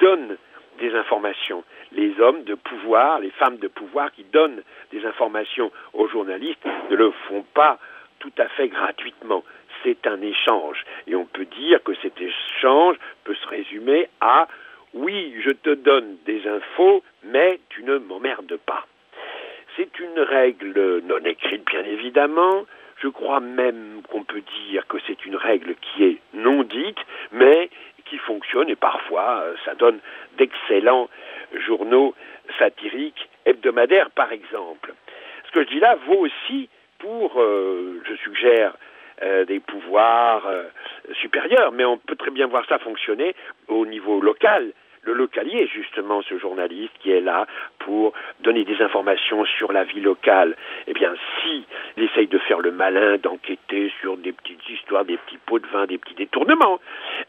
donnent des informations. Les hommes de pouvoir, les femmes de pouvoir qui donnent des informations aux journalistes ne le font pas tout à fait gratuitement. C'est un échange. Et on peut dire que cet échange peut se résumer à « oui, je te donne des infos, mais tu ne m'emmerdes pas ». C'est une règle non écrite, bien évidemment. Je crois même qu'on peut dire que c'est une règle qui est non dite, mais qui fonctionne, et parfois ça donne d'excellents journaux satiriques hebdomadaires, par exemple. Ce que je dis là vaut aussi pour, je suggère, des pouvoirs supérieurs, mais on peut très bien voir ça fonctionner au niveau local. Le localier, justement, ce journaliste qui est là pour donner des informations sur la vie locale, eh bien, s'il essaye de faire le malin, d'enquêter sur des petites histoires, des petits pots de vin, des petits détournements,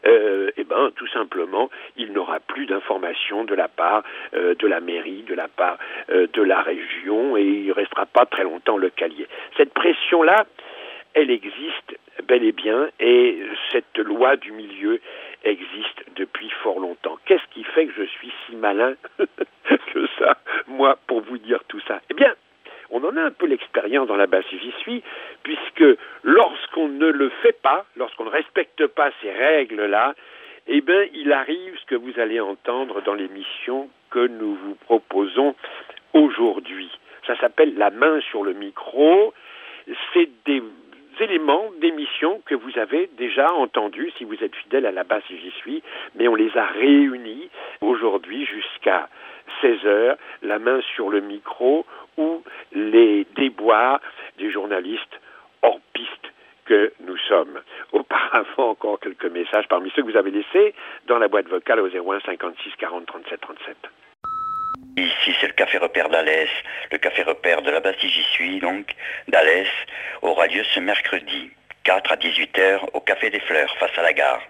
eh bien, tout simplement, il n'aura plus d'informations de la part de la mairie, de la part de la région, et il ne restera pas très longtemps localier. Cette pression-là, elle existe bel et bien, et cette loi du milieu existe depuis fort longtemps. Qu'est-ce qui fait que je suis si malin que ça, moi, pour vous dire tout ça? Eh bien, on en a un peu l'expérience dans la basse j'y suis, puisque lorsqu'on ne le fait pas, lorsqu'on ne respecte pas ces règles-là, eh bien, il arrive ce que vous allez entendre dans l'émission que nous vous proposons aujourd'hui. Ça s'appelle La main sur le micro. C'est des éléments d'émissions que vous avez déjà entendus si vous êtes fidèle à la basse j'y suis, mais on les a réunis aujourd'hui jusqu'à 16h, la main sur le micro ou les déboires des journalistes hors piste que nous sommes. Auparavant, encore quelques messages parmi ceux que vous avez laissés dans la boîte vocale au 01 56 40 37 37. Ici, c'est le café repère d'Alès, le café repère de la Bastille j'y suis, donc, d'Alès, aura lieu ce mercredi, 4 à 18h, au Café des Fleurs, face à la gare.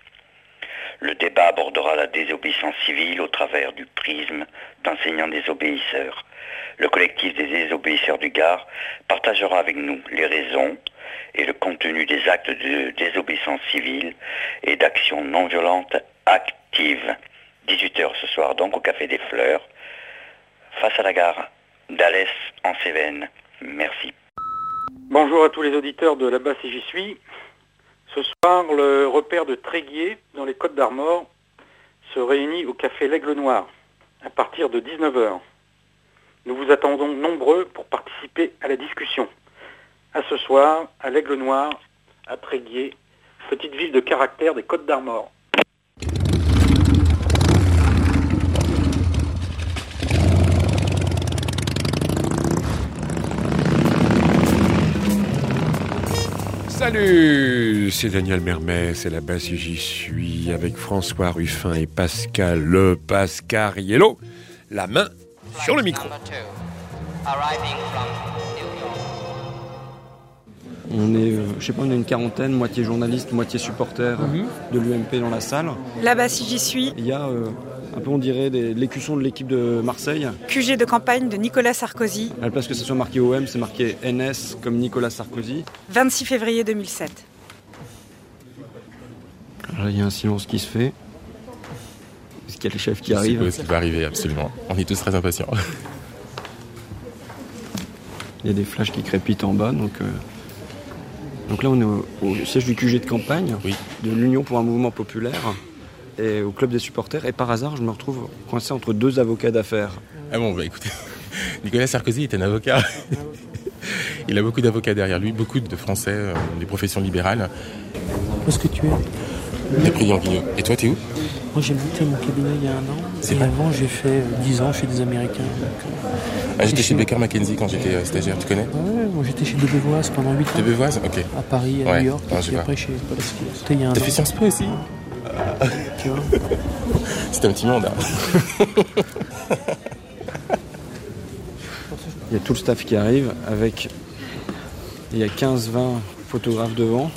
Le débat abordera la désobéissance civile au travers du prisme d'enseignants désobéisseurs. Le collectif des désobéisseurs du Gard partagera avec nous les raisons et le contenu des actes de désobéissance civile et d'action non violente active. 18h ce soir, donc, au Café des Fleurs, face à la gare d'Alès en Cévennes. Merci. Bonjour à tous les auditeurs de la basse j'y suis. Ce soir, le repère de Tréguier, dans les Côtes d'Armor, se réunit au café L'Aigle Noir, à partir de 19h. Nous vous attendons nombreux pour participer à la discussion. À ce soir, à L'Aigle Noir, à Tréguier, petite ville de caractère des Côtes d'Armor. Salut, c'est Daniel Mermet, c'est la basse j'y suis avec François Ruffin et Pascal Le Pascariello. La main sur le micro. On est, on est une quarantaine, moitié journaliste, moitié supporter de l'UMP dans la salle. La basse j'y suis. Il y a un peu, on dirait, l'écusson de l'équipe de Marseille. QG de campagne de Nicolas Sarkozy. À la place que ce soit marqué OM, c'est marqué NS comme Nicolas Sarkozy. 26 février 2007. Là, il y a un silence qui se fait. Est-ce qu'il y a le chef qui arrive? C'est ce qui va arriver, absolument. On est tous très impatients. Il y a des flashs qui crépitent en bas, donc là, on est au siège du QG de campagne, de l'Union pour un mouvement populaire, et au club des supporters. Et par hasard, je me retrouve coincé entre deux avocats d'affaires. Ah bon, écoutez, Nicolas Sarkozy est un avocat. Il a beaucoup d'avocats derrière lui, beaucoup de Français, des professions libérales. Où est-ce que tu es? T'es pris en Guillaume. Et toi, t'es où? Moi, j'ai monté mon cabinet il y a 1 an. Et avant, j'ai fait 10 ans chez des Américains. J'étais chez Baker McKenzie quand j'étais stagiaire, tu connais? Ouais, moi j'étais chez Debevoise pendant 8 ans. Debevoise, ok. À Paris, à New York, et après chez Polaski. C'était il y a 1 an. T'as fait Sciences Po aussi? Tu vois? C'était un petit monde, hein. Il y a tout le staff qui arrive avec... Il y a 15-20 photographes devant.